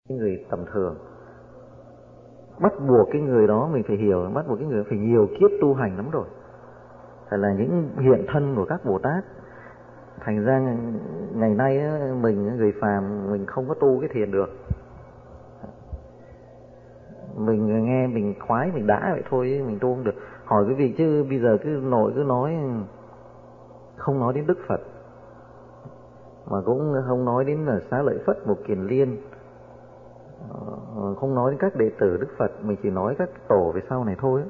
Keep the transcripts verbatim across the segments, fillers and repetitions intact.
cái người tầm thường. Bắt buộc cái người đó mình phải hiểu, bắt buộc cái người phải nhiều kiếp tu hành lắm rồi, phải là những hiện thân của các Bồ Tát. Thành ra ngày nay mình người phàm mình không có tu cái thiền được. Mình nghe mình khoái mình đã vậy thôi, mình tu không được. Hỏi cái vị chứ bây giờ cứ nội cứ nói, không nói đến Đức Phật, mà cũng không nói đến là Xá Lợi Phất, Mục Kiền Liên, không nói đến các đệ tử Đức Phật, mình chỉ nói các tổ về sau này thôi.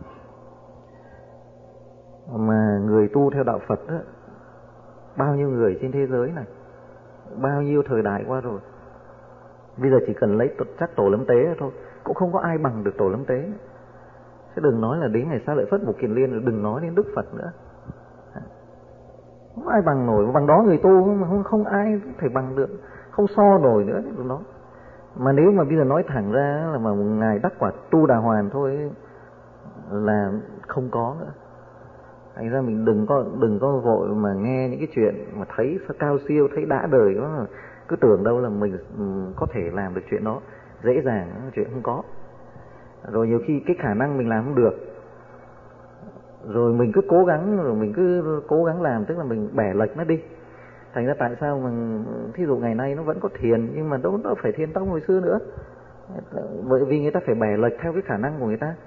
Mà người tu theo đạo Phật đó, bao nhiêu người trên thế giới này, bao nhiêu thời đại qua rồi. Bây giờ chỉ cần lấy chắc tổ Lâm Tế thôi, cũng không có ai bằng được tổ Lâm Tế. Chứ đừng nói là đến ngày Xá Lợi Phất, Mục Kiền Liên, đừng nói đến Đức Phật nữa. Không ai bằng nổi, bằng đó người tu mà không, không ai thể bằng được, không so nổi nữa đừng nói. Mà nếu mà bây giờ nói thẳng ra là mà ngài đắc quả tu đà hoàn thôi là không có nữa. Thành ra mình đừng có đừng có vội mà nghe những cái chuyện mà thấy cao siêu, thấy đã đời đó, cứ tưởng đâu là mình có thể làm được chuyện đó dễ dàng, chuyện không có. Rồi nhiều khi cái khả năng mình làm không được, rồi mình cứ cố gắng, rồi mình cứ cố gắng làm, tức là mình bẻ lệch nó đi. Thành ra tại sao mà thí dụ ngày nay nó vẫn có thiền, nhưng mà đâu nó phải thiền tông hồi xưa nữa, bởi vì người ta phải bẻ lệch theo cái khả năng của người ta.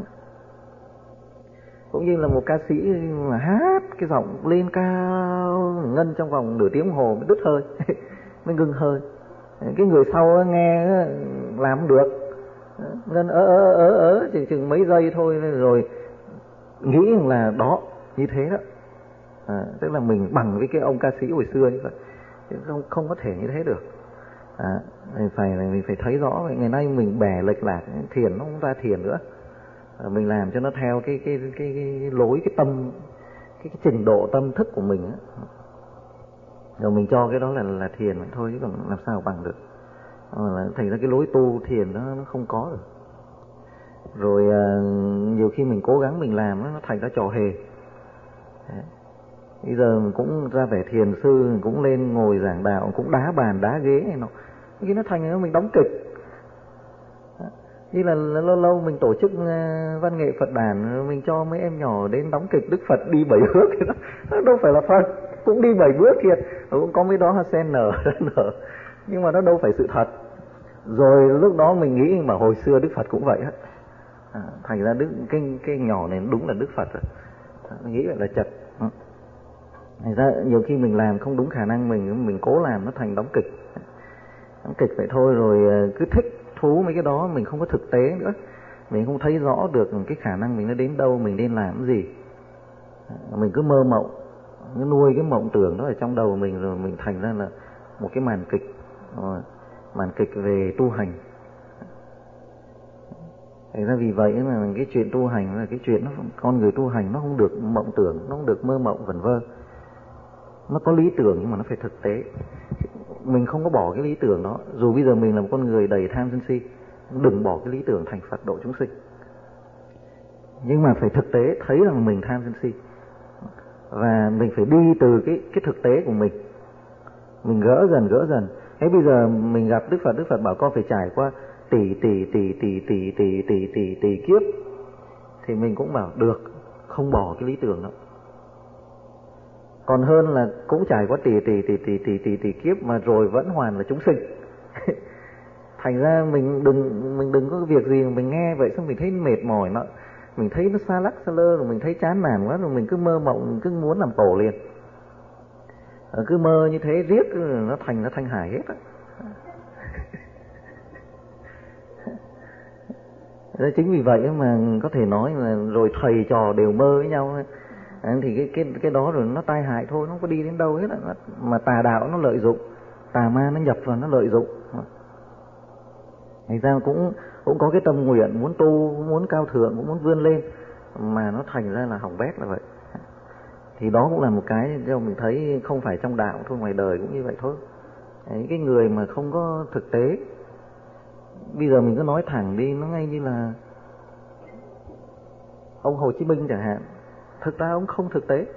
Cũng như là một ca sĩ mà hát cái giọng lên cao ngân trong vòng nửa tiếng đồng hồ mới đứt hơi mới ngừng hơi. Cái người sau nghe làm không được, ngân ớ ớ ớ ớ chừng chừng mấy giây thôi, rồi nghĩ là đó như thế đó. À, tức là mình bằng với cái ông ca sĩ hồi xưa như vậy, chứ không không có thể như thế được. À, mình phải mình phải thấy rõ. Ngày nay mình bẻ lệch lạc, thiền nó không ra thiền nữa. À, mình làm cho nó theo cái cái cái, cái, cái lối cái tâm cái, cái trình độ tâm thức của mình á, rồi mình cho cái đó là là thiền vậy thôi, chứ còn làm sao bằng được. À, thành ra cái lối tu thiền nó nó không có được. Rồi à, nhiều khi mình cố gắng mình làm nó, nó thành ra trò hề. Đấy. Bây giờ mình cũng ra vẻ thiền sư, mình cũng lên ngồi giảng đạo, cũng đá bàn đá ghế này nọ, cái nó thành ra mình đóng kịch. Như là lâu lâu mình tổ chức văn nghệ Phật đàn, mình cho mấy em nhỏ đến đóng kịch Đức Phật đi bảy bước, nó đâu phải là Phật, cũng đi bảy bước kia, cũng có mấy đó hoa sen nở nở, nhưng mà nó đâu phải sự thật. Rồi lúc đó mình nghĩ mà hồi xưa Đức Phật cũng vậy á. À, thành ra đức cái cái nhỏ này đúng là Đức Phật rồi. À, nghĩ vậy là chật. Thành ra nhiều khi mình làm không đúng khả năng mình, mình cố làm nó thành đóng kịch. Đóng kịch vậy thôi, rồi cứ thích thú mấy cái đó, mình không có thực tế nữa, mình không thấy rõ được cái khả năng mình nó đến đâu, mình nên làm cái gì. Mình cứ mơ mộng, cứ nuôi cái mộng tưởng đó ở trong đầu mình, rồi mình thành ra là một cái màn kịch, màn kịch về tu hành. Thành ra vì vậy là cái chuyện tu hành là cái chuyện nó, con người tu hành nó không được mộng tưởng, nó không được mơ mộng vẩn vơ. Nó có lý tưởng nhưng mà nó phải thực tế. Mình không có bỏ cái lý tưởng đó. Dù bây giờ mình là một con người đầy tham sân si, đừng bỏ cái lý tưởng thành Phật độ chúng sinh. Nhưng mà phải thực tế thấy rằng mình tham sân si, và mình phải đi từ cái cái thực tế của mình. Mình gỡ dần gỡ dần. Thế bây giờ mình gặp Đức Phật, Đức Phật bảo con phải trải qua tỷ tỷ tỷ tỷ tỷ tỷ tỷ tỷ tỷ kiếp, thì mình cũng bảo được, không bỏ cái lý tưởng đó. Còn hơn là cũng trải qua tỷ tỷ tỷ tỷ tỷ tỷ tỷ kiếp mà rồi vẫn hoàn là chúng sinh. Thành ra mình đừng mình đừng có việc gì mà mình nghe vậy xong mình thấy mệt mỏi, nó mình thấy nó xa lắc xa lơ, rồi mình thấy chán nản quá, rồi mình cứ mơ mộng, mình cứ muốn làm tổ liền. Rồi cứ mơ như thế riết nó thành nó thanh hải hết á. Chính vì vậy mà có thể nói là rồi thầy trò đều mơ với nhau, thì cái cái cái đó rồi nó tai hại thôi, nó không có đi đến đâu hết. Mà tà đạo nó lợi dụng, tà ma nó nhập vào nó lợi dụng. Thành ra cũng cũng có cái tâm nguyện muốn tu, muốn cao thượng, cũng muốn vươn lên, mà nó thành ra là hỏng bét là vậy. Thì đó cũng là một cái cho mình thấy không phải trong đạo thôi, ngoài đời cũng như vậy thôi. Đấy, cái người mà không có thực tế, bây giờ mình cứ nói thẳng đi, nó ngay như là ông Hồ Chí Minh chẳng hạn. Thực ra ông không thực tế,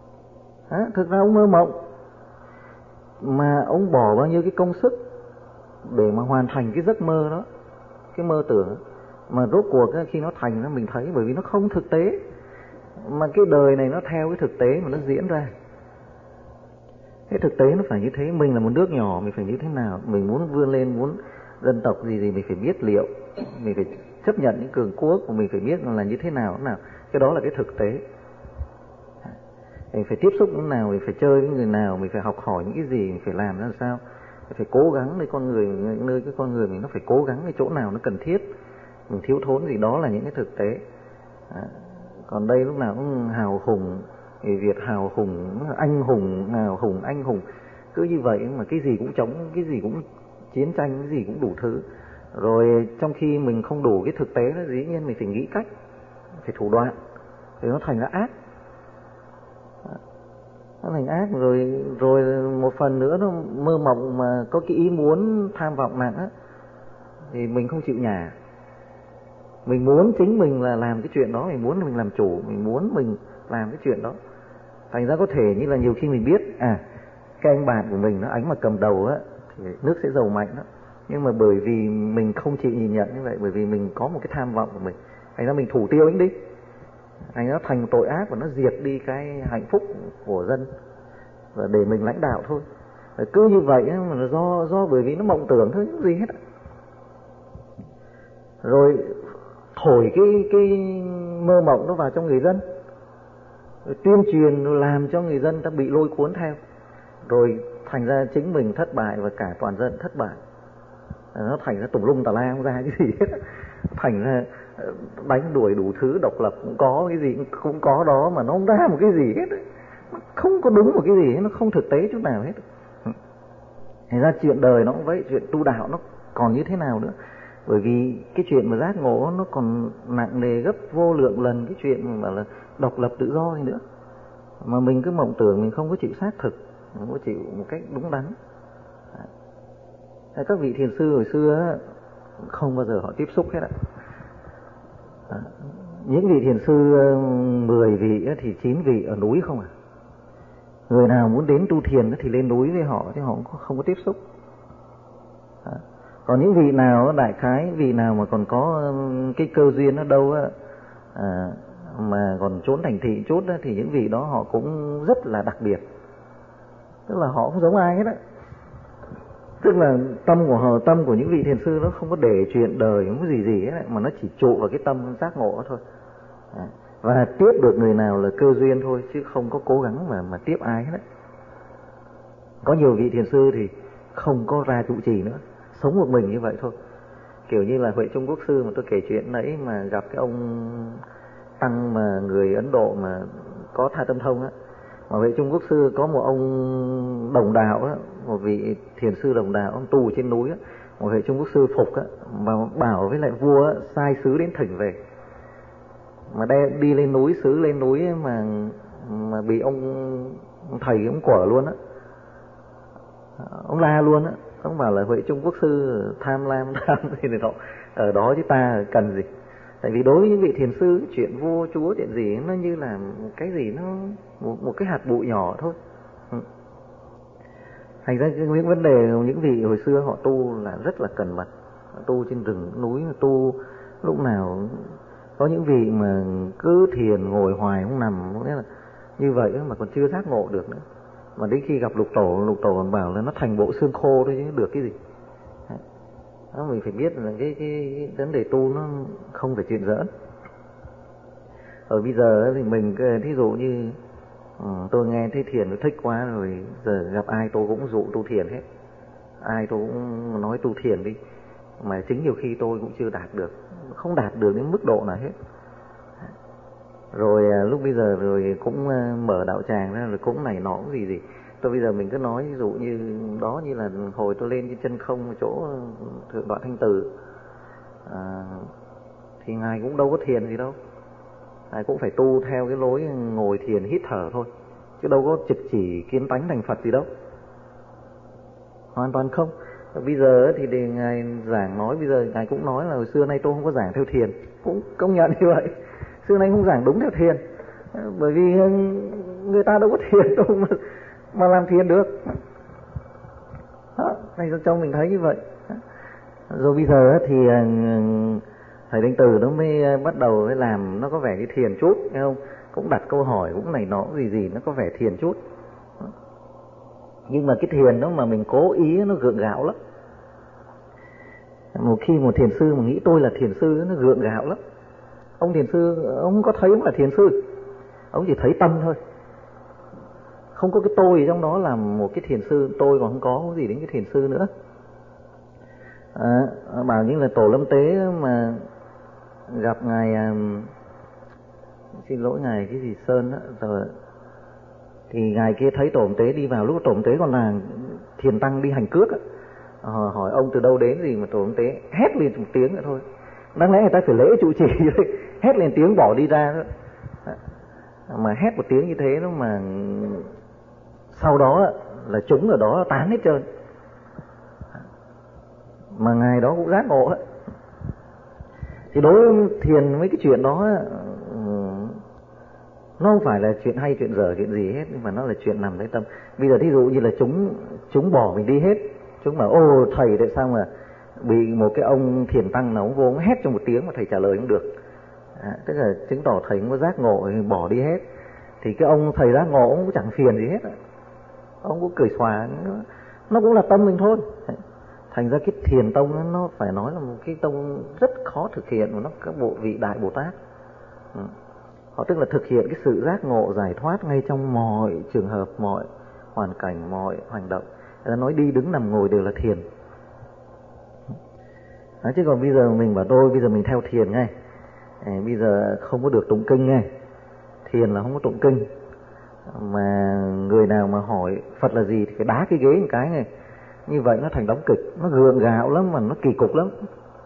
à, thực ra ông mơ mộng, mà ông bỏ bao nhiêu cái công sức để mà hoàn thành cái giấc mơ đó, cái mơ tưởng. Mà rốt cuộc khi nó thành nó mình thấy bởi vì nó không thực tế, mà cái đời này nó theo cái thực tế mà nó diễn ra. Cái thực tế nó phải như thế. Mình là một nước nhỏ, mình phải như thế nào? Mình muốn vươn lên, muốn dân tộc gì gì mình phải biết liệu, mình phải chấp nhận những cường quốc của mình, phải biết là như thế nào nào. Cái đó là cái thực tế. Mình phải tiếp xúc với nào, mình phải chơi với người nào, mình phải học hỏi những cái gì, mình phải làm ra sao, mình phải cố gắng nơi con người, nơi cái con người mình nó phải cố gắng cái chỗ nào nó cần thiết, mình thiếu thốn gì, đó là những cái thực tế. À, còn đây lúc nào cũng hào hùng, người Việt hào hùng, anh hùng, hào hùng, anh hùng, cứ như vậy mà cái gì cũng chống, cái gì cũng chiến tranh, cái gì cũng đủ thứ. Rồi trong khi mình không đủ cái thực tế đó, dĩ nhiên mình phải nghĩ cách, phải thủ đoạn, thì nó thành ra ác. Nó thành ác rồi. Rồi một phần nữa nó mơ mộng mà có cái ý muốn tham vọng nặng á, thì mình không chịu nhả. Mình muốn chính mình là làm cái chuyện đó, mình muốn mình làm chủ, mình muốn mình làm cái chuyện đó. Thành ra có thể như là nhiều khi mình biết à cái anh bạn của mình nó ánh mà cầm đầu á thì nước sẽ giàu mạnh đó, nhưng mà bởi vì mình không chịu nhìn nhận như vậy, bởi vì mình có một cái tham vọng của mình, thành ra mình thủ tiêu anh đi, thành nó thành tội ác và nó diệt đi cái hạnh phúc của dân và để mình lãnh đạo thôi. Rồi cứ như vậy mà nó do do bởi vì nó mộng tưởng thôi, những gì hết. Rồi thổi cái cái mơ mộng nó vào trong người dân, rồi tuyên truyền, rồi làm cho người dân ta bị lôi cuốn theo, rồi thành ra chính mình thất bại và cả toàn dân thất bại. Nó thành ra tùm lum tà la không ra cái gì hết, thành ra đánh đuổi đủ thứ, độc lập cũng có, cái gì cũng có đó, mà nó không ra một cái gì hết, không có đúng một cái gì hết, nó không thực tế chút nào hết. Thành ra chuyện đời nó cũng vậy, chuyện tu đạo nó còn như thế nào nữa. Bởi vì cái chuyện mà giác ngộ nó còn nặng nề gấp vô lượng lần cái chuyện mà là độc lập tự do gì nữa. Mà mình cứ mộng tưởng, mình không có chịu xác thực, không có chịu một cách đúng đắn. Các vị thiền sư hồi xưa không bao giờ họ tiếp xúc hết ạ. Những vị thiền sư mười vị thì chín vị ở núi không à. Người nào muốn đến tu thiền thì lên núi với họ, chứ họ không có tiếp xúc. Còn những vị nào đại khái, vị nào mà còn có cái cơ duyên ở đâu á, à, mà còn trốn thành thị chút á, thì những vị đó họ cũng rất là đặc biệt. Tức là họ không giống ai hết á. Tức là tâm của họ, tâm của những vị thiền sư nó không có để chuyện đời, không có gì gì hết, mà nó chỉ trụ vào cái tâm giác ngộ thôi. À, và tiếp được người nào là cơ duyên thôi, chứ không có cố gắng mà mà tiếp ai hết. Có nhiều vị thiền sư thì không có ra trụ trì nữa, sống một mình như vậy thôi. Kiểu như là Huệ Trung Quốc sư mà tôi kể chuyện nãy, mà gặp cái ông tăng mà người Ấn Độ mà có tha tâm thông á, mà Huệ Trung Quốc sư có một ông đồng đạo á, một vị thiền sư đồng đạo, ông tu ở trên núi á, một Huệ Trung Quốc sư phục á, mà bảo với lại vua á, sai sứ đến thỉnh về, mà đem đi lên núi, sứ lên núi ấy, mà mà bị ông, ông thầy ông quở luôn á, ông la luôn á. Ông bảo là Huệ Trung Quốc sư tham lam tham gì này nọ, ở đó chứ ta cần gì. Tại vì đối với những vị thiền sư, chuyện vua chúa chuyện gì nó như là một cái gì, nó một, một cái hạt bụi nhỏ thôi. Ừ. Thành ra những vấn đề những vị hồi xưa họ tu là rất là cẩn mật, tu trên rừng núi, tu lúc nào. Có những vị mà cứ thiền ngồi hoài không nằm, nghĩa là như vậy mà còn chưa giác ngộ được nữa. Mà đến khi gặp lục tổ, lục tổ còn bảo là nó thành bộ xương khô thôi chứ được cái gì. Đó, mình phải biết là cái, cái, cái vấn đề tu nó không phải chuyện giỡn. Ở bây giờ thì mình, thí dụ như uh, tôi nghe thấy thiền tôi thích quá rồi, giờ gặp ai tôi cũng dụ tu thiền hết. Ai tôi cũng nói tu thiền đi. Mà chính nhiều khi tôi cũng chưa đạt được, không đạt được đến mức độ nào hết. Rồi lúc bây giờ rồi cũng mở đạo tràng ra, rồi cũng này nọ cũng gì gì. Tôi bây giờ mình cứ nói ví dụ như đó, như là hồi tôi lên trên chân không chỗ Thượng Tọa Thanh Từ, à, thì ngài cũng đâu có thiền gì đâu, ngài cũng phải tu theo cái lối ngồi thiền hít thở thôi, chứ đâu có trực chỉ kiến tánh thành Phật gì đâu, hoàn toàn không. Bây giờ thì để ngài giảng nói, bây giờ ngài cũng nói là hồi xưa nay tôi không có giảng theo thiền, cũng công nhận như vậy. Xưa nay không giảng đúng theo thiền, bởi vì người ta đâu có thiền đâu mà, mà làm thiền được. Đó, này cho mình thấy như vậy. Rồi bây giờ thì thầy Thanh Từ nó mới bắt đầu mới làm, nó có vẻ cái thiền chút, thấy không? Cũng đặt câu hỏi, cũng này nọ gì gì, nó có vẻ thiền chút. Nhưng mà cái thiền đó mà mình cố ý nó gượng gạo lắm. Một khi một thiền sư mà nghĩ tôi là thiền sư, nó gượng gạo lắm. Ông thiền sư, ông không có thấy ông là thiền sư, ông chỉ thấy tâm thôi. Không có cái tôi trong đó là một cái thiền sư, tôi còn không có cái gì đến cái thiền sư nữa. À, bảo như là Tổ Lâm Tế mà gặp ngài, à, xin lỗi ngài cái gì Sơn đó, rồi thì ngài kia thấy Tổ Lâm Tế đi vào, lúc Tổ Lâm Tế còn là thiền tăng đi hành cước á. À, hỏi ông từ đâu đến gì mà Tổ Lâm Tế hét lên một tiếng nữa thôi. Đáng lẽ người ta phải lễ trụ trì hét lên tiếng bỏ đi ra đó. Mà hét một tiếng như thế nó mà sau đó là chúng ở đó tán hết trơn. Mà ngài đó cũng giác ngộ ấy. Thì đối với thiền mấy cái chuyện đó nó không phải là chuyện hay, chuyện dở, chuyện gì hết, nhưng mà nó là chuyện nằmในtâm. Bây giờ thí dụ như là chúng chúng bỏ mình đi hết, chúng bảo ô thầy tại sao mà bị một cái ông thiền tăng nào ông vô ông hét trong một tiếng mà thầy trả lời không được. À, tức là chứng tỏ thầy không có giác ngộ thì bỏ đi hết. Thì cái ông thầy giác ngộ ông cũng chẳng phiền gì hết, ông cũng cười xòa, nó cũng là tâm mình thôi. Thành ra cái thiền tông nó phải nói là một cái tông rất khó thực hiện, mà nó các bộ vị đại Bồ Tát. Ừ. Họ tức là thực hiện cái sự giác ngộ giải thoát ngay trong mọi trường hợp, mọi hoàn cảnh, mọi hành động. Người ta nói đi đứng nằm ngồi đều là thiền. Đó, chứ còn bây giờ mình bảo tôi bây giờ mình theo thiền ngay, à, bây giờ không có được tụng kinh ngay. Thiền là không có tụng kinh. Mà người nào mà hỏi Phật là gì thì phải đá cái ghế một cái ngay. Như vậy nó thành đóng kịch, nó gượng gạo lắm mà nó kỳ cục lắm.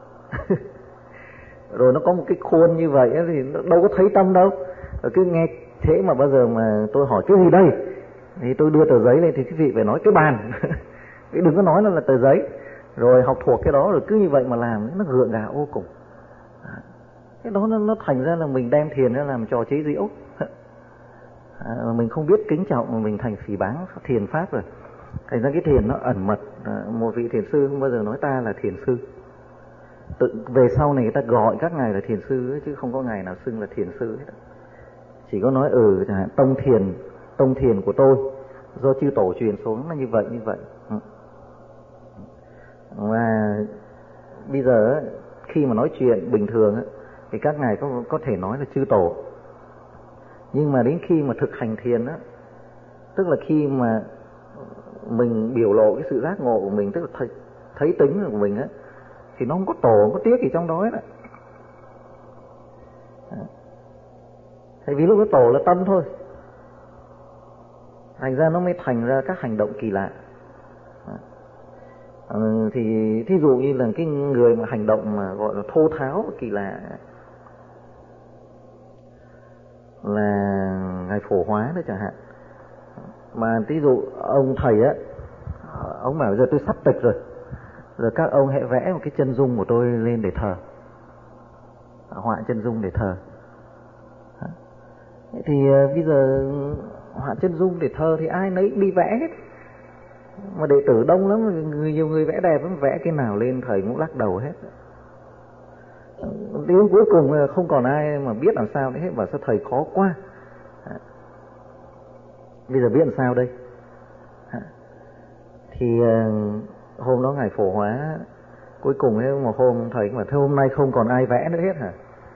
Rồi nó có một cái khuôn như vậy thì nó đâu có thấy tâm đâu. Rồi cứ nghe thế mà bao giờ mà tôi hỏi cái gì đây thì tôi đưa tờ giấy lên thì quý vị phải nói cái bàn. Đừng có nói nó là tờ giấy. Rồi học thuộc cái đó rồi cứ như vậy mà làm, nó gượng gạo vô cùng. Cái đó nó, nó thành ra là mình đem thiền ra làm trò chế giễu. À, mình không biết kính trọng mà mình thành phỉ báng thiền pháp rồi. Thành ra cái thiền nó ẩn mật. À, một vị thiền sư không bao giờ nói ta là thiền sư. Tự về sau này người ta gọi các ngài là thiền sư ấy, chứ không có ngài nào xưng là thiền sư hết. Chỉ có nói ừ chẳng hạn tông thiền, tông thiền của tôi do chư tổ truyền xuống là như vậy như vậy. Ừ. Và bây giờ khi mà nói chuyện bình thường thì các ngài có có thể nói là chư tổ. Nhưng mà đến khi mà thực hành thiền á, tức là khi mà mình biểu lộ cái sự giác ngộ của mình, tức là thấy, thấy tính của mình á, thì nó không có tổ, không có tiếc gì trong đó hết á. Tại vì lúc đó tổ là tâm thôi, thành ra nó mới thành ra các hành động kỳ lạ. Ừ, thì thí dụ như là cái người mà hành động mà gọi là thô tháo kỳ lạ là ngài Phổ Hóa đó chẳng hạn. Mà thí dụ ông thầy á, ông bảo giờ tôi sắp tịch rồi, rồi các ông hãy vẽ một cái chân dung của tôi lên để thờ, họa chân dung để thờ. Thì uh, bây giờ họa chân dung để thờ thì ai nấy đi vẽ hết. Mà đệ tử đông lắm, người, nhiều người vẽ đẹp lắm, vẽ cái nào lên thầy cũng lắc đầu hết. Đến cuối cùng không còn ai mà biết làm sao đấy hết, bảo sao thầy khó quá. Bây giờ biết làm sao đây? Thì uh, hôm đó ngài Phổ Hóa cuối cùng ấy, một hôm thầy bảo thôi hôm nay không còn ai vẽ nữa hết hả?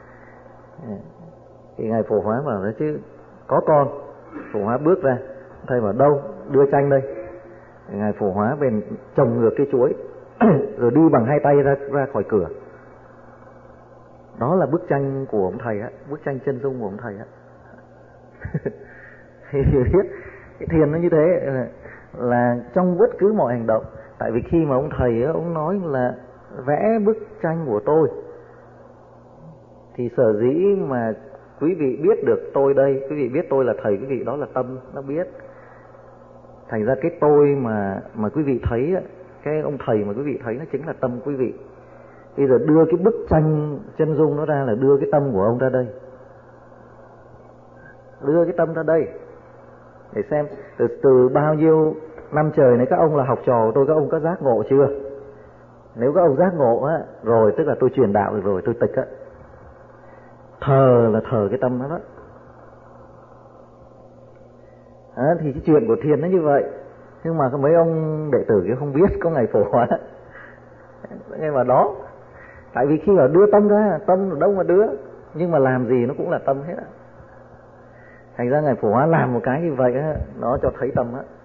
Thì ngài Phổ Hóa bảo đấy chứ có con. Phổ Hóa bước ra, thầy bảo đâu, đưa tranh đây. Thì ngài Phổ Hóa bên trồng ngược cái chuối rồi đi bằng hai tay ra ra khỏi cửa. Đó là bức tranh của ông thầy á, bức tranh chân dung của ông thầy á. Thì biết cái thiền nó như thế, là trong bất cứ mọi hành động. Tại vì khi mà ông thầy á, ông nói là vẽ bức tranh của tôi, thì sở dĩ mà quý vị biết được tôi đây, quý vị biết tôi là thầy quý vị, đó là tâm nó biết. Thành ra cái tôi mà mà quý vị thấy, cái ông thầy mà quý vị thấy nó chính là tâm quý vị. Bây giờ đưa cái bức tranh chân dung nó ra là đưa cái tâm của ông ra đây, đưa cái tâm ra đây để xem từ, từ bao nhiêu năm trời này các ông là học trò của tôi, các ông có giác ngộ chưa? Nếu các ông giác ngộ á, rồi tức là tôi truyền đạo được rồi, tôi tịch á. Thờ là thờ cái tâm đó đó. À, thì cái chuyện của thiền nó như vậy. Nhưng mà mấy ông đệ tử kia không biết có ngày phổ hóa. Nhưng mà đó, tại vì khi mà đưa tâm ra, tâm ở đâu mà đưa, nhưng mà làm gì nó cũng là tâm hết á. Thành ra ngày phổ hóa làm một cái như vậy á, nó cho thấy tâm á.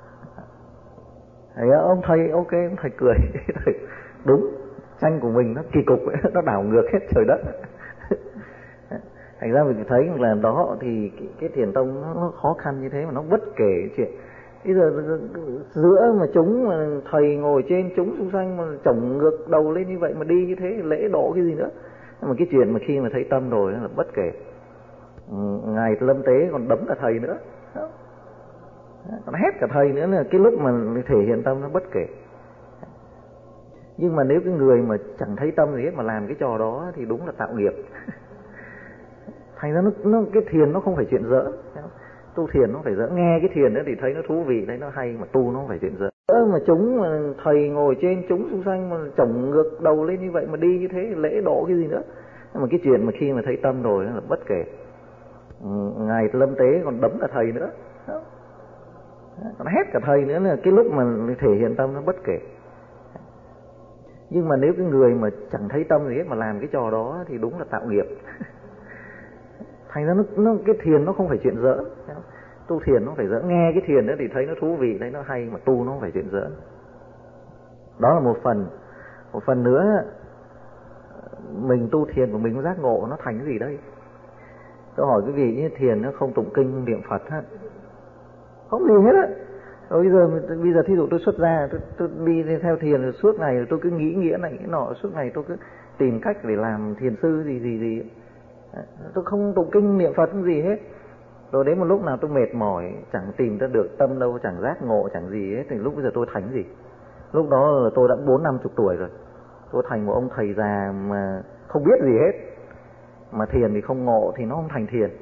Thì ông thầy ok, ông thầy cười. Đúng, tranh của mình nó kỳ cục ấy, nó đảo ngược hết trời đất. Thành ra mình thấy là đó thì cái, cái thiền tông nó, nó khó khăn như thế mà nó bất kể chuyện. Bây giờ giữa mà chúng mà thầy ngồi trên, chúng xung quanh mà chổng ngược đầu lên như vậy mà đi như thế, lễ độ cái gì nữa. Nhưng mà cái chuyện mà khi mà thấy tâm rồi là bất kể. Ngài lâm tế còn đấm cả thầy nữa, còn hét cả thầy nữa, là cái lúc mà thể hiện tâm nó bất kể. Nhưng mà nếu cái người mà chẳng thấy tâm gì hết mà làm cái trò đó thì đúng là tạo nghiệp. Thành ra nó, nó cái thiền nó không phải chuyện dở. Tu thiền nó phải dở, nghe cái thiền đó thì thấy nó thú vị, thấy nó hay, mà tu nó không phải chuyện dở. Mà chúng mà thầy ngồi trên, chúng xung quanh mà chổng ngược đầu lên như vậy mà đi như thế, lễ độ cái gì nữa. Nhưng mà cái chuyện mà khi mà thấy tâm rồi là bất kể. Ngài lâm tế còn đấm cả thầy nữa, còn hét cả thầy nữa, là cái lúc mà thể hiện tâm nó bất kể. Nhưng mà nếu cái người mà chẳng thấy tâm gì hết mà làm cái trò đó thì đúng là tạo nghiệp. Thành ra nó, nó cái thiền nó không phải chuyện dở. Tu thiền nó phải dở, nghe cái thiền đó thì thấy nó thú vị, thấy nó hay, mà tu nó không phải chuyện dở. Đó là một phần. Một phần nữa, mình tu thiền của mình có giác ngộ nó thành cái gì đây? Tôi hỏi quý vị, như thiền nó không tụng kinh niệm Phật á, không gì hết á. Rồi bây giờ bây giờ thí dụ tôi xuất ra, tôi, tôi đi theo thiền rồi suốt ngày, rồi tôi cứ nghĩ nghĩa này cái nọ, suốt ngày tôi cứ tìm cách để làm thiền sư gì gì gì. Tôi không tụng kinh niệm Phật không gì hết. Rồi đến một lúc nào tôi mệt mỏi, chẳng tìm ra được tâm đâu, chẳng giác ngộ, chẳng gì hết, thì lúc bây giờ tôi thành gì? Lúc đó là tôi đã bốn năm chục tuổi rồi. Tôi thành một ông thầy già mà không biết gì hết. Mà thiền thì không ngộ thì nó không thành thiền.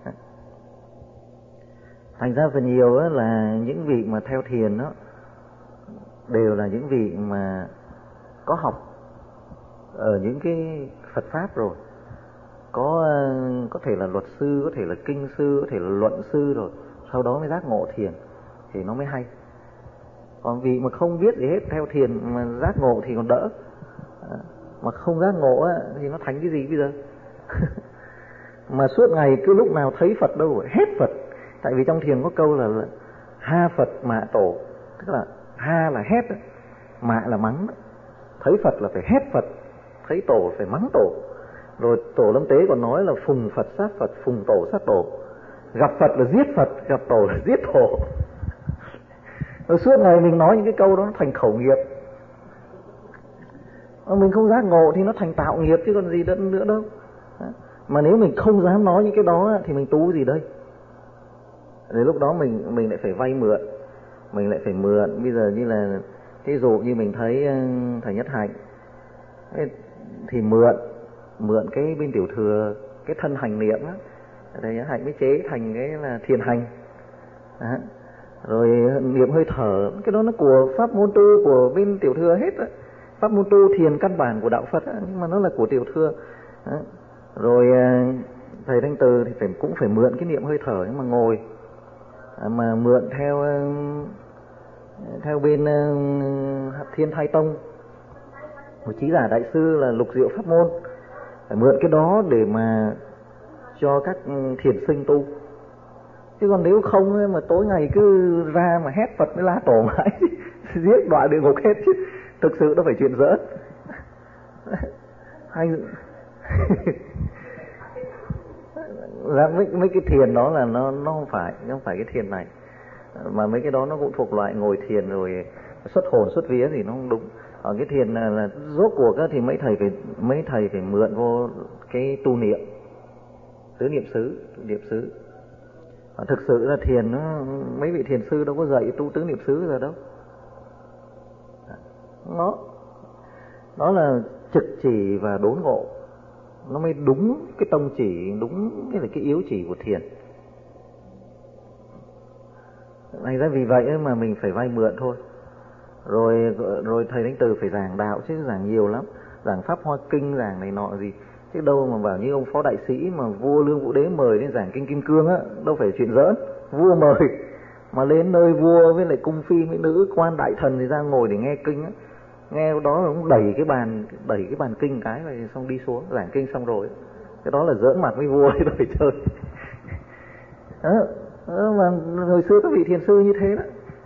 Thành ra phần nhiều là những vị mà theo thiền đó đều là những vị mà có học ở những cái Phật Pháp rồi. Có có thể là luật sư, có thể là kinh sư, có thể là luận sư rồi. Sau đó mới giác ngộ thiền thì nó mới hay. Còn vị mà không biết gì hết theo thiền mà giác ngộ thì còn đỡ. Mà không giác ngộ thì nó thành cái gì bây giờ? Mà suốt ngày cứ lúc nào thấy Phật đâu hết Phật. Tại vì trong thiền có câu là, là ha Phật mạ tổ. Tức là ha là hét, mạ là mắng. Thấy Phật là phải hét Phật, thấy tổ phải mắng tổ. Rồi Tổ Lâm Tế còn nói là phùng Phật sát Phật, phùng tổ sát tổ. Gặp Phật là giết Phật, gặp tổ là giết tổ. Rồi suốt ngày mình nói những cái câu đó nó thành khẩu nghiệp. Mình không giác ngộ thì nó thành tạo nghiệp chứ còn gì nữa đâu. Mà nếu mình không dám nói những cái đó thì mình tu gì đây? Rồi lúc đó mình mình lại phải vay mượn. Mình lại phải mượn. Bây giờ như là ví dụ như mình thấy thầy Nhất Hạnh thì mượn mượn cái bên tiểu thừa, cái thân hành niệm á, thầy Nhất Hạnh mới chế thành cái là thiền hành. Đó. Rồi niệm hơi thở, cái đó nó của pháp môn tu của bên tiểu thừa hết á. Pháp môn tu thiền căn bản của đạo Phật á, nhưng mà nó là của tiểu thừa. Đó. Rồi thầy Thanh Từ thì phải, cũng phải mượn cái niệm hơi thở nhưng mà ngồi, mà mượn theo theo bên Thiên Thai Tông, một chí giả đại sư là Lục Diệu Pháp Môn, phải mượn cái đó để mà cho các thiền sinh tu. Chứ còn nếu không mà tối ngày cứ ra mà hét Phật với la tổ mãi giết đọa địa ngục hết chứ. Thực sự nó phải chuyện dỡ. Hay ra mấy, mấy cái thiền đó là nó nó không phải nó không phải cái thiền này, mà mấy cái đó nó cũng thuộc loại ngồi thiền rồi xuất hồn xuất vía thì nó không đúng. Ở cái thiền là, là rốt cuộc thì mấy thầy phải mấy thầy phải mượn vô cái tu niệm, tứ niệm xứ, niệm xứ. Và thực sự là thiền nó, mấy vị thiền sư đâu có dạy tu tứ niệm xứ rồi đâu. Nó đó là trực chỉ và đốn ngộ, nó mới đúng cái tông chỉ, đúng cái là cái yếu chỉ của thiền. Thành ra vì vậy mà mình phải vay mượn thôi. rồi rồi thầy Thanh Từ phải giảng đạo chứ, giảng nhiều lắm, giảng pháp hoa kinh, giảng này nọ gì, chứ đâu mà bảo như ông phó đại sĩ mà vua Lương Vũ Đế mời đến giảng kinh Kim Cương á, đâu phải chuyện giỡn. Vua mời mà lên nơi vua với lại cung phi với nữ quan đại thần thì ra ngồi để nghe kinh á, nghe đó là cũng đẩy cái bàn đẩy cái bàn kinh cái rồi xong đi xuống giảng kinh xong rồi, cái đó là giỡn mặt với vua thì đâu phải chơi. Đó, đó mà hồi xưa các vị thiền sư như thế đó.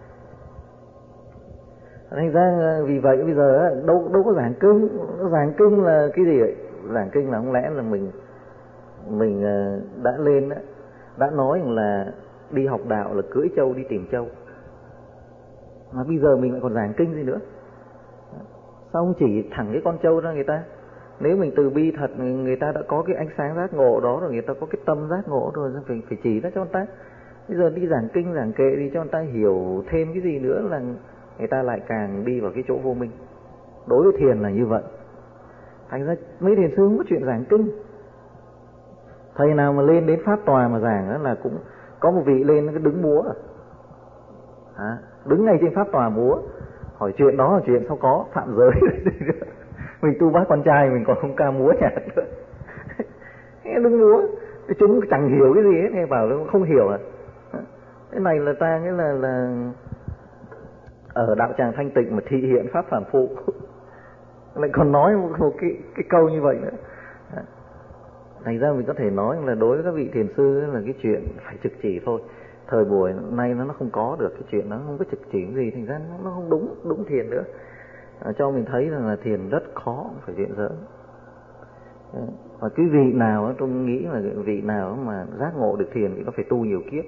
Thành ra vì vậy bây giờ đâu đâu có giảng kinh, giảng kinh là cái gì vậy? Giảng kinh là không lẽ là mình mình đã lên đã nói là đi học đạo là cưỡi trâu đi tìm trâu, mà bây giờ mình lại còn giảng kinh gì nữa? Sao không chỉ thẳng cái con trâu ra người ta? Nếu mình từ bi thật, người ta đã có cái ánh sáng giác ngộ đó rồi, người ta có cái tâm giác ngộ rồi, phải phải chỉ ra cho người ta. Bây giờ đi giảng kinh giảng kệ đi cho người ta hiểu thêm cái gì nữa là người ta lại càng đi vào cái chỗ vô minh. Đối với thiền là như vậy. Thành ra mấy thiền sư không có chuyện giảng kinh. Thầy nào mà lên đến pháp tòa mà giảng đó là cũng có một vị lên cái đứng múa à, đứng ngay trên pháp tòa múa, hỏi chuyện đó là chuyện sao có phạm giới. Mình tu bác con trai mình còn không ca múa nhạc nữa. Đứng múa chúng chẳng hiểu cái gì hết, nghe bảo là không hiểu à. Cái này là ta nghĩa là là ở đạo tràng thanh tịnh mà thị hiện pháp phản phụ, lại còn nói một, một cái cái câu như vậy nữa. Thành ra mình có thể nói là đối với các vị thiền sư là cái chuyện phải trực chỉ thôi. Thời buổi nay nó nó không có được cái chuyện, nó không có trực chỉ cái gì, thành ra nó, nó không đúng đúng thiền nữa. À, cho mình thấy rằng là thiền rất khó, không phải chuyện giỡn. Và cái vị nào tôi nghĩ là vị nào mà giác ngộ được thiền thì nó phải tu nhiều kiếp,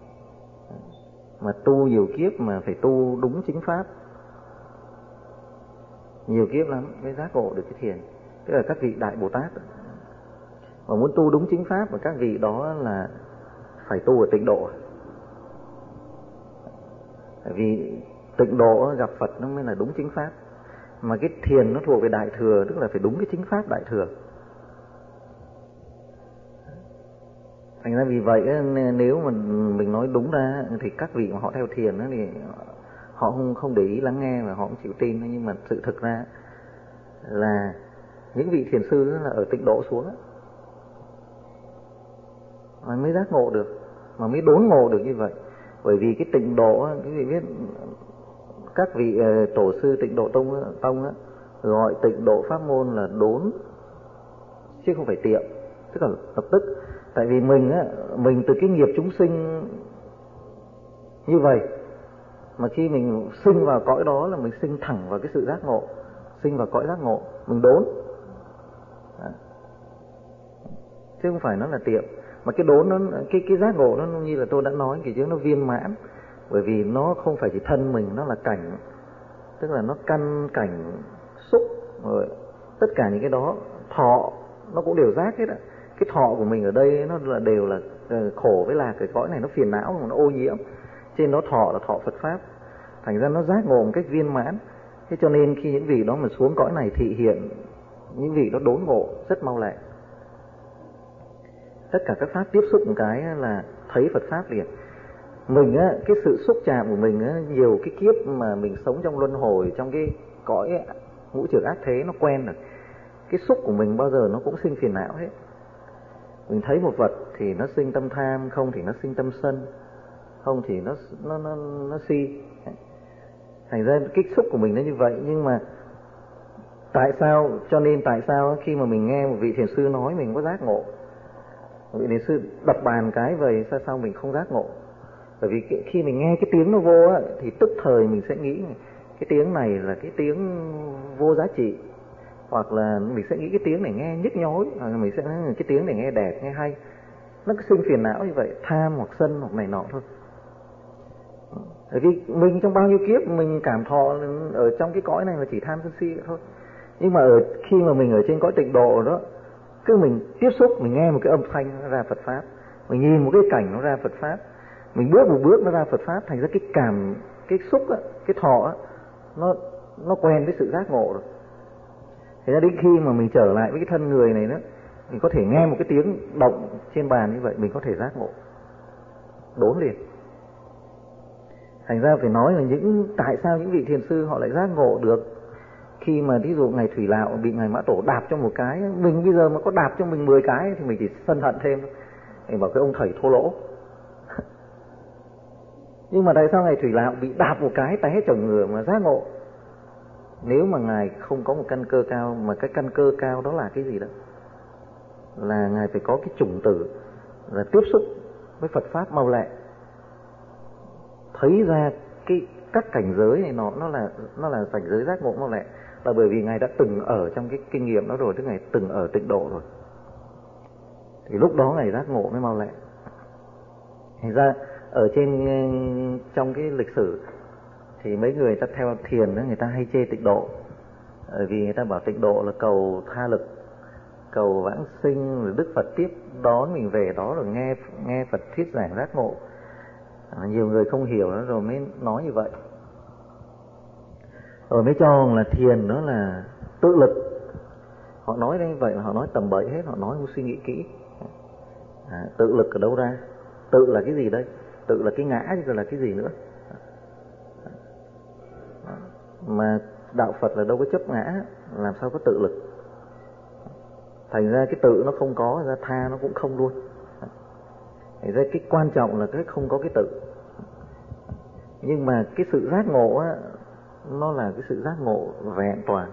mà tu nhiều kiếp mà phải tu đúng chính pháp, nhiều kiếp lắm mới giác ngộ được cái thiền. Tức là các vị đại Bồ Tát mà muốn tu đúng chính pháp, mà các vị đó là phải tu ở tịnh độ. Tại vì tịnh độ gặp Phật nó mới là đúng chính pháp, mà cái thiền nó thuộc về đại thừa, tức là phải đúng cái chính pháp đại thừa. Thành ra vì vậy nếu mà mình nói đúng ra thì các vị mà họ theo thiền thì họ không không để ý lắng nghe và họ không chịu tin, nhưng mà sự thực ra là những vị thiền sư là ở tịnh độ xuống mà mới giác ngộ được, mà mới đốn ngộ được như vậy. Bởi vì cái tịnh độ, quý vị biết các vị tổ sư tịnh độ tông tông gọi tịnh độ pháp môn là đốn chứ không phải tiệm, tức là lập tức. Tại vì mình á, mình từ cái nghiệp chúng sinh như vậy, mà khi mình sinh vào cõi đó là mình sinh thẳng vào cái sự giác ngộ, sinh vào cõi giác ngộ, mình đốn. Đó. Chứ không phải nó là tiệm. Mà cái đốn nó, cái cái giác ngộ nó như là tôi đã nói, kiểu chứ nó viên mãn, bởi vì nó không phải chỉ thân mình, nó là cảnh, tức là nó căn cảnh xúc rồi tất cả những cái đó, thọ nó cũng đều giác hết á. Cái thọ của mình ở đây nó là đều là khổ với lạc, cái cõi này nó phiền não, nó ô nhiễm, trên đó thọ là thọ Phật pháp, thành ra nó giác ngộ một cách viên mãn. Thế cho nên khi những vị đó mà xuống cõi này thị hiện, những vị đó đốn ngộ rất mau lẹ. Tất cả các pháp tiếp xúc một cái là thấy Phật pháp liền. Mình á, cái sự xúc chạm của mình á, nhiều cái kiếp mà mình sống trong luân hồi, trong cái cõi ngũ trược ác thế nó quen rồi. Cái xúc của mình bao giờ nó cũng sinh phiền não hết. Mình thấy một vật thì nó sinh tâm tham, không thì nó sinh tâm sân, không thì nó nó nó nó si. Thành ra cái xúc của mình nó như vậy. Nhưng mà tại sao, cho nên tại sao khi mà mình nghe một vị thiền sư nói mình có giác ngộ, một vị thiền sư đập bàn cái vậy, sao sao mình không giác ngộ? Bởi vì cái, khi mình nghe cái tiếng nó vô á, thì tức thời mình sẽ nghĩ cái tiếng này là cái tiếng vô giá trị, hoặc là mình sẽ nghĩ cái tiếng này nghe nhức nhối, hoặc là mình sẽ nói cái tiếng này nghe đẹp, nghe hay. Nó cứ sinh phiền não như vậy, tham hoặc sân hoặc này nọ thôi. Bởi vì mình trong bao nhiêu kiếp mình cảm thọ ở trong cái cõi này là chỉ tham sân si vậy thôi. Nhưng mà ở khi mà mình ở trên cõi tịnh độ đó, cứ mình tiếp xúc, mình nghe một cái âm thanh nó ra Phật pháp, mình nhìn một cái cảnh nó ra Phật pháp, mình bước một bước nó ra Phật pháp, thành ra cái cảm, cái xúc á, cái thọ á, nó nó quen với sự giác ngộ rồi. Thế ra đến khi mà mình trở lại với cái thân người này đó, mình có thể nghe một cái tiếng động trên bàn như vậy, mình có thể giác ngộ, đốn liền. Thành ra phải nói là những tại sao những vị thiền sư họ lại giác ngộ được. Khi mà ví dụ ngài Thủy Lạo bị ngài Mã Tổ đạp cho một cái, mình bây giờ mà có đạp cho mình mười cái thì mình chỉ sân hận thêm. Thì bảo cái ông thầy thô lỗ. Nhưng mà tại sao ngài Thủy Lạo bị đạp một cái té chồng ngựa mà giác ngộ? Nếu mà ngài không có một căn cơ cao, mà cái căn cơ cao đó là cái gì đó? Là ngài phải có cái chủng tử là tiếp xúc với Phật pháp mau lẹ, thấy ra cái các cảnh giới này nó nó là nó là cảnh giới giác ngộ mau lẹ, là bởi vì ngài đã từng ở trong cái kinh nghiệm đó rồi, tức ngài từng ở tịnh độ rồi, thì lúc đó ngài giác ngộ mới mau lẹ. Thành ra ở trên trong cái lịch sử thì mấy người ta theo thiền đó, người ta hay chê tịnh độ, bởi vì người ta bảo tịnh độ là cầu tha lực, cầu vãng sinh, rồi Đức Phật tiếp đón mình về đó rồi nghe nghe Phật thuyết giảng giác ngộ. À, nhiều người không hiểu đó rồi mới nói như vậy, rồi mới cho là thiền đó là tự lực. Họ nói như vậy là họ nói tầm bậy hết, họ nói không suy nghĩ kỹ. À, tự lực ở đâu ra? Tự là cái gì đây? Tự là cái ngã chứ là cái gì nữa? Mà đạo Phật là đâu có chấp ngã, làm sao có tự lực? Thành ra cái tự nó không có, ra tha nó cũng không luôn. Thành ra cái quan trọng là cái không có cái tự. Nhưng mà cái sự giác ngộ á, nó là cái sự giác ngộ vẹn toàn.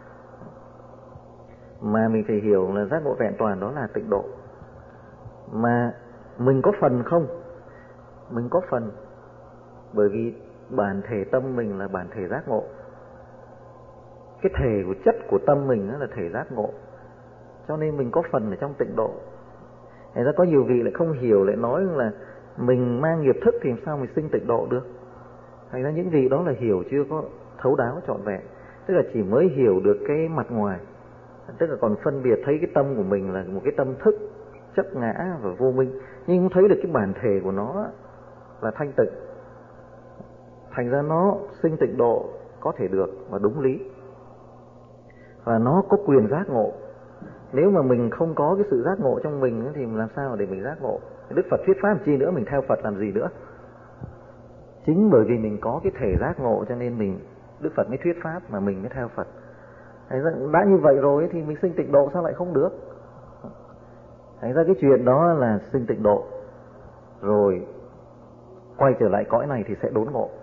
Mà mình phải hiểu là giác ngộ vẹn toàn đó là tịnh độ. Mà mình có phần không? Mình có phần. Bởi vì bản thể tâm mình là bản thể giác ngộ. Cái thể của chất của tâm mình đó là thể giác ngộ. Cho nên mình có phần ở trong tịnh độ. Thành ra có nhiều vị lại không hiểu, lại nói là mình mang nghiệp thức thì làm sao mình sinh tịnh độ được. Thành ra những vị đó là hiểu chưa có thấu đáo trọn vẹn. Tức là chỉ mới hiểu được cái mặt ngoài, tức là còn phân biệt thấy cái tâm của mình là một cái tâm thức chấp ngã và vô minh, nhưng không thấy được cái bản thể của nó là thanh tịnh. Thành ra nó sinh tịnh độ có thể được và đúng lý, và nó có quyền giác ngộ. Nếu mà mình không có cái sự giác ngộ trong mình thì làm sao để mình giác ngộ? Đức Phật thuyết pháp chi nữa, mình theo Phật làm gì nữa? Chính bởi vì mình có cái thể giác ngộ cho nên mình Đức Phật mới thuyết pháp mà mình mới theo Phật. Thành ra đã như vậy rồi thì mình sinh tịnh độ sao lại không được? Thành ra cái chuyện đó là sinh tịnh độ rồi quay trở lại cõi này thì sẽ đốn ngộ.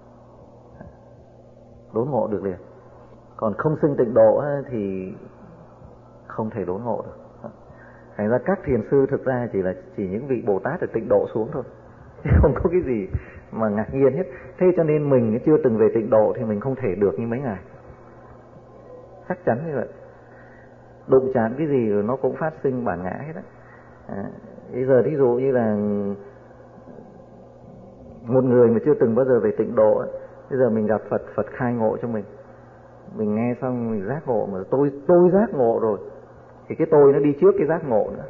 Đốn ngộ được liền. Còn không sinh tịnh độ thì không thể đốn ngộ được. Thành ra các thiền sư thực ra chỉ là chỉ những vị Bồ Tát ở tịnh độ xuống thôi, chứ không có cái gì mà ngạc nhiên hết. Thế cho nên mình chưa từng về tịnh độ thì mình không thể được như mấy ngài. Chắc chắn như vậy. Đụng chạm cái gì rồi nó cũng phát sinh bản ngã hết á. À, bây giờ thí dụ như là một người mà chưa từng bao giờ về tịnh độ, bây giờ mình gặp Phật, Phật khai ngộ cho mình, mình nghe xong mình giác ngộ, mà tôi tôi giác ngộ rồi thì cái tôi nó đi trước cái giác ngộ nữa.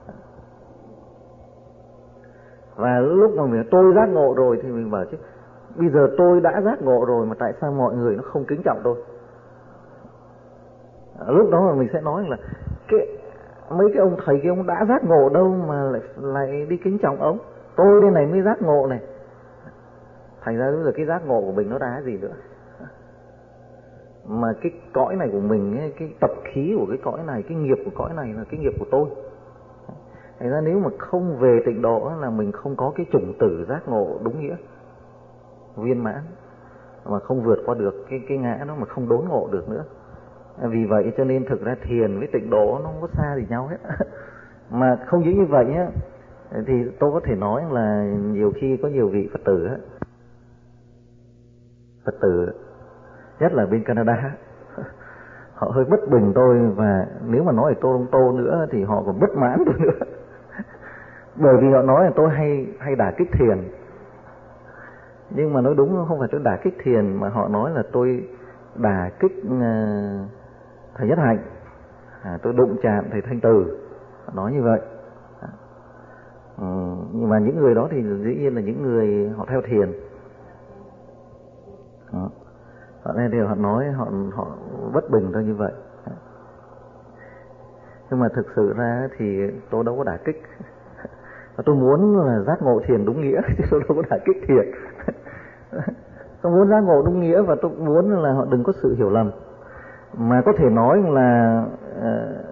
Và lúc mà mình tôi giác ngộ rồi thì mình bảo chứ bây giờ tôi đã giác ngộ rồi mà tại sao mọi người nó không kính trọng tôi? À, lúc đó mà mình sẽ nói là cái mấy cái ông thầy kia ông đã giác ngộ đâu mà lại lại đi kính trọng ông. Tôi đây này mới giác ngộ này. Thành ra bây giờ cái giác ngộ của mình nó đá gì nữa? Mà cái cõi này của mình, cái tập khí của cái cõi này, cái nghiệp của cõi này là cái nghiệp của tôi. Thành ra nếu mà không về tịnh độ là mình không có cái chủng tử giác ngộ đúng nghĩa, viên mãn, mà không vượt qua được cái cái ngã đó, mà không đốn ngộ được nữa. Vì vậy cho nên thực ra thiền với tịnh độ nó không có xa gì nhau hết. Mà không những như vậy nhá, thì tôi có thể nói là nhiều khi có nhiều vị Phật tử á, Phật tử nhất là bên Canada, họ hơi bất bình tôi, và nếu mà nói về Tô Đông Tô nữa thì họ còn bất mãn tôi nữa. Bởi vì họ nói là tôi hay hay đả kích thiền. Nhưng mà nói đúng không phải tôi đả kích thiền, mà họ nói là tôi đả kích uh, thầy Nhất Hạnh, à, tôi đụng chạm thầy Thanh Từ, họ nói như vậy. À, ừ, nhưng mà những người đó thì dĩ nhiên là những người họ theo thiền. Đó. Họ nên điều họ nói họ họ bất bình thôi như vậy. Nhưng mà thực sự ra thì tôi đâu có đả kích. Tôi muốn là giác ngộ thiền đúng nghĩa chứ tôi đâu có đả kích thiền. Tôi muốn giác ngộ đúng nghĩa, và tôi muốn là họ đừng có sự hiểu lầm. Mà có thể nói là uh,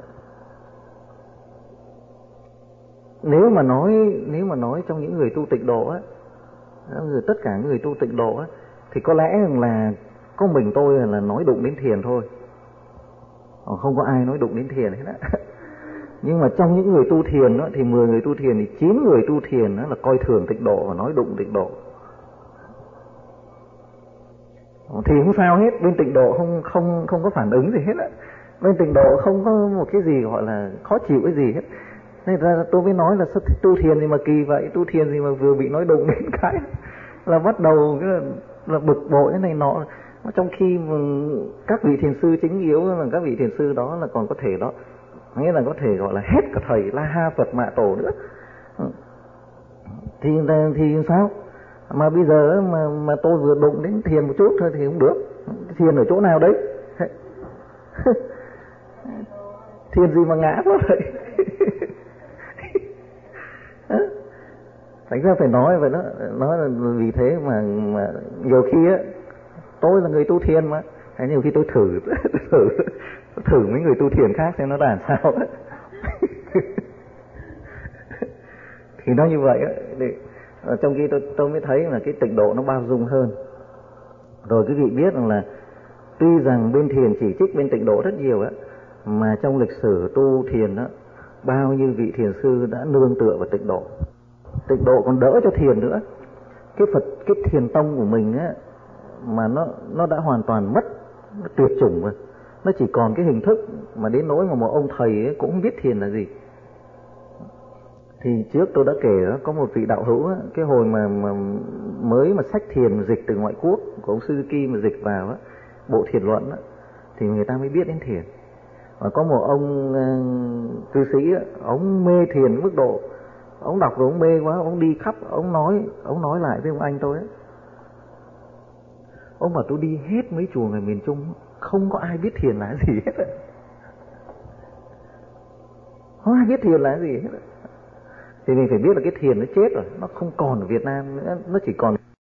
nếu mà nói nếu mà nói trong những người tu tịnh độ á, người tất cả những người tu tịnh độ á, thì có lẽ là có mình tôi là nói đụng đến thiền thôi, không có ai nói đụng đến thiền hết á. Nhưng mà trong những người tu thiền đó, thì mười người tu thiền thì chín người tu thiền đó là coi thường tịnh độ và nói đụng tịnh độ. Thì không sao hết, bên tịnh độ không không không có phản ứng gì hết á. Bên tịnh độ không có một cái gì gọi là khó chịu cái gì hết. Nên ra tôi mới nói là sao tu thiền gì mà kỳ vậy, tu thiền gì mà vừa bị nói đụng đến cái là bắt đầu cái là, là bực bội cái này nọ. Trong khi mà các vị thiền sư chính yếu là các vị thiền sư đó là còn có thể đó, nghĩa là có thể gọi là hết cả thầy La Ha Phật Mạ Tổ nữa. Thì thì sao? Mà bây giờ mà mà tôi vừa đụng đến thiền một chút thôi thì không được. Thiền ở chỗ nào đấy? Thiền gì mà ngã quá vậy? Thành ra phải nói vậy đó, nói là vì thế mà, mà nhiều khi á, tôi là người tu thiền mà, hay nhiều khi tôi thử thử thử mấy người tu thiền khác xem nó làm sao. Thì nó như vậy á, trong khi tôi tôi mới thấy là cái tịnh độ nó bao dung hơn. Rồi quý vị biết rằng là tuy rằng bên thiền chỉ trích bên tịnh độ rất nhiều á, mà trong lịch sử tu thiền á, bao nhiêu vị thiền sư đã nương tựa vào tịnh độ. Tịnh độ còn đỡ cho thiền nữa. Cái Phật, cái thiền tông của mình á, mà nó nó đã hoàn toàn mất, nó tuyệt chủng rồi. Nó chỉ còn cái hình thức, mà đến nỗi mà một ông thầy ấy cũng không biết thiền là gì. Thì trước tôi đã kể đó, có một vị đạo hữu á, cái hồi mà, mà mới mà sách thiền dịch từ ngoại quốc của ông Suzuki mà dịch vào á, bộ thiền luận á, thì người ta mới biết đến thiền. Và có một ông uh, cư sĩ á, ông mê thiền mức độ, ông đọc rồi ông mê quá, ông đi khắp, ông nói, ông nói lại với ông anh tôi á, ông bảo tôi đi hết mấy chùa người miền Trung, không có ai biết thiền là gì hết á, không ai biết thiền là gì hết á. Thì mình phải biết là cái thiền nó chết rồi, nó không còn ở Việt Nam nữa, nó chỉ còn